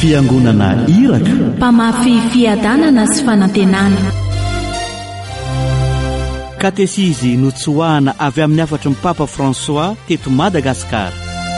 fiangonana iraka, mpamafy fiadanana sy fanantenana. katesizy notsoahana avy amin'ny afatry ny Papa François teto Madagasikara.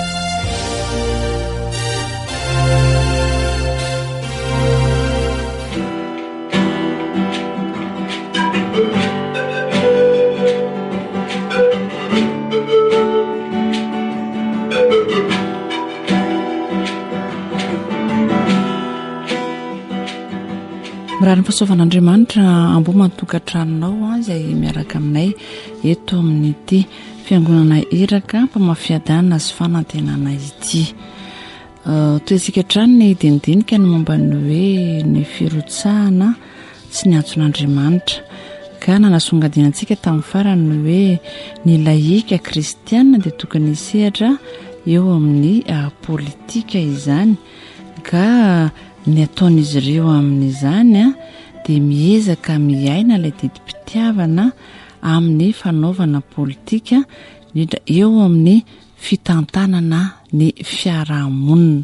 Raha ny fahasoavan'Andriamanitra amboman-tokantranonao izay miaraka aminay eto amin'ny ity fiangonana iraka mpamafiadanana sy fanantenana ity. Toetsika trano ny dindinika ny momba ny hoe ny firotsahana sy ny antson'Andriamanitra ka nanasongadinantsika tamin'ny farany ny hoe ny laika kristiana dia tokony hisehatra eo amin'ny politika izany ka ny ataon'izy ireo amin'izany dia miezaka miaina ilay didim-pitiavana amin'ny fanaovana politika indrindra eo amin'ny fitantanana ny fiarahamonina.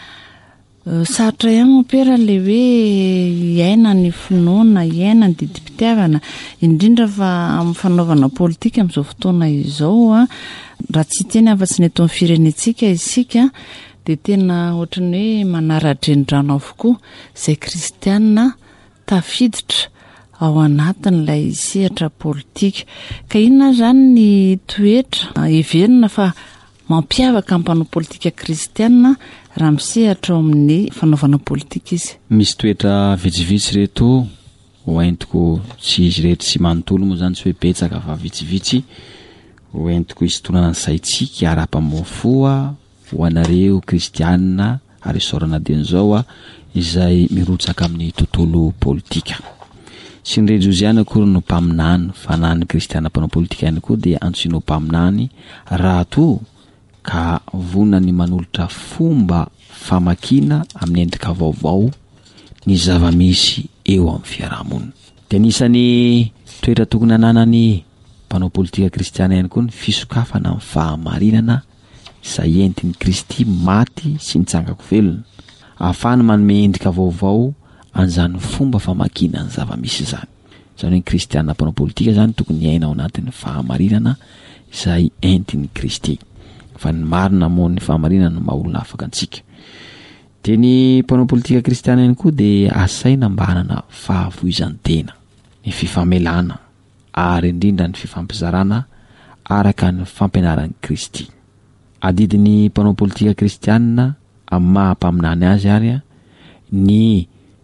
Sarotra ihany mopera ilay hoe iaina ny finoana, iaina ny didim-pitiavana indrindra fa amin'ny fanaovana politika amin'izao fotoana izao raha tsy teny afa-tsy ny eto amin'ny firenentsika isika dia tena ohatran'ny hoe manara-drendrano avokoa izay kristianina tafiditra ao anatin'ilay sehatra politika. Ka inona izany ny toetra heverina fa mampiavaka amin'ny mpanao politika kristianina raha misehatra ao amin'ny fanaovana politika izy? Misy toetra vitsivitsy reto hoentiko tsy izy rehetra sy manontolo moa izany tsy hoe betsaka fa vitsivitsy hoentiko hisintonana ny saintsika ara-pamofoa ho anareo kristianina ary isorana dian'izao izay mirotsaka amin'ny tontolo politika. Sy nirejy ihany akory no mpaminany fa na ny kristiana mpanao politika ihany koa dia antsoinao mpaminany raha to ka vonany manolotra fomba famakina amin'ny endrika vaovao ny zava-misy eo amin'ny fiarahamonina. Dia anisany toetra tokony hananany mpanao politika kristiana ihany koa ny fisokafana amin'ny fahamarinana izay entin'ny Kristy maty sy nitsangako velona ahafahany manome endrika vaovao an'izany fomba famakina ny zava-misy izany. Izany hoe ny kristiana mpanao politika izany tokony iaina ao anatin'ny fahamarinana izay entin'ny Kristy. Fa ny marina moa ny fahamarinana no maha-olona afaka antsika. Dia ny mpanao politika kristiana ihany koa dia asaina mba hanana fahavoizan-tena, ny fifamelana ary indrindra ny fifampizarana araka ny fampianaran'ny Kristy. Adidin'ny mpanao politika kristianina amin'ny maha-mpaminany azy ary ny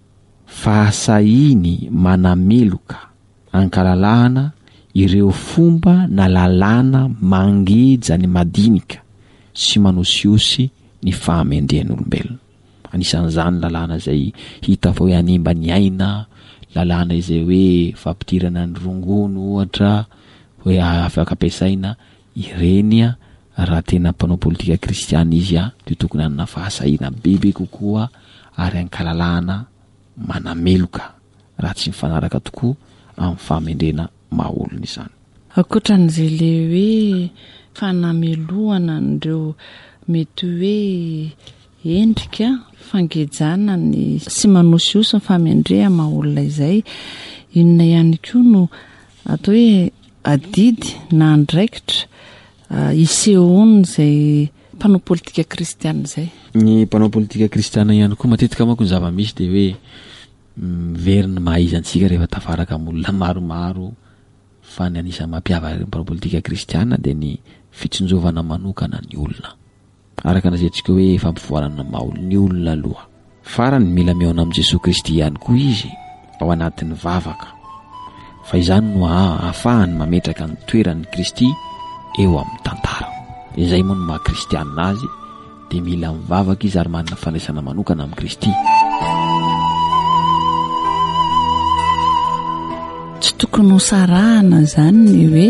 fahasahiny manameloka ankalalahana ireo fomba na lalàna mangeja ny madinika sy manosiosy ny fahamendrehan'olombelona. Anisan'izany lalàna izay hita fa hoe hanimba ny aina, lalàna izay hoe fampitirana ny rongono ohatra hoe afaka ampiasaina ireny raha tena mpanao politika kristiana izy dia tokony hanana fahasahiana bebe kokoa ary ankalalahana manameloka raha tsy mifanaraka tokoa amin'ny fahamendrena maha-olona izany. Ankoatran'izay le hoe fanamelohana ireo mety hoe endrika fangejana ny sy manosiosy ny fahamendrea maha-olona izay, inona ihany koa no atao hoe adidy na andraikitra isehoany izay mpanao politika kristiana izay? Ny mpanao politika kristiana ihany koa matetika manko ny zava-misy dia hoe verina mahizantsika rehefa tafaraka amin'olona maromaro fa ny anisan'ny mampiavaka ny mpanao politika kristiana dia ny fitsinjovana manokana ny olona. Araka nazentsika hoe fampivoarana maha-olona ny olona aloha. Farany mila miaona amin'i Jesosy Kristy ihany koa izy ao anatin'ny vavaka. Fa izany no ahafahany mametraka ny toeran'ny Kristy eo amin'ny tantara. Izay moa no maha-kristianina azy dia mila mivavaka izy ary manana fandraisana manokana amin'ny Kristy. Tsy tokony ho sarahana izany ny hoe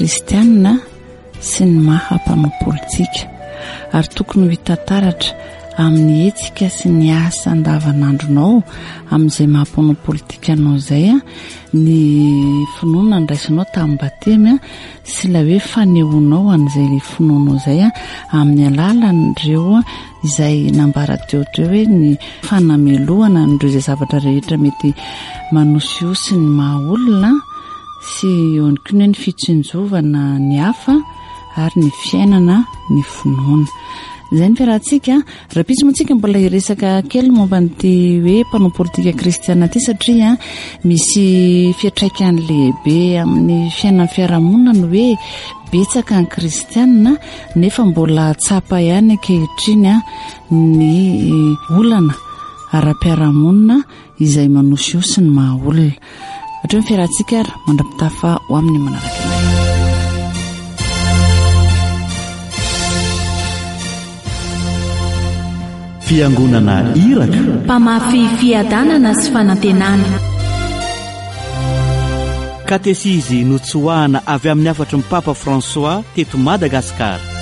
maha-kristianina sy ny maha-mpanao politika, ary tokony ho hita taratra amin'ny hetsika sy ny asa andavanandronao amin'izay mahampono politikanao izay a ny finoana nyraisinao tamin'ny batemy a sy la hoe fanehoanao an'izay finoanao izay a amin'ny alalan'ireo izay nambara teoteo hoe ny fanamelohana n'ireo izay zavatra rehetra mety manosiosy ny maha olona sy eo any koa ny fitsinjovana ny hafa ary ny fiainana ny finoana. Izay ny fiarahantsika raha pitsomontsika mbola iresaka kely momba n'ity hoe mpanao politika kristiana ity satria misy fiatraikany lehibe amin'ny fiainan'ny fiarahamonina ny hoe betsaka ny kristianina nefa mbola tsapa ihany ankehitriny ny olana ara-piarahamonina izay manosiosy ny maha olona. Hateo ny fiarahantsika mandra-pitafa ho amin'ny manaraka anay. Fiangonana Iraka, mpamafy fiadanana sy fanantenana. Katesizy notsoahana avy amin'ny afatry ny Papa François teto Madagasikara.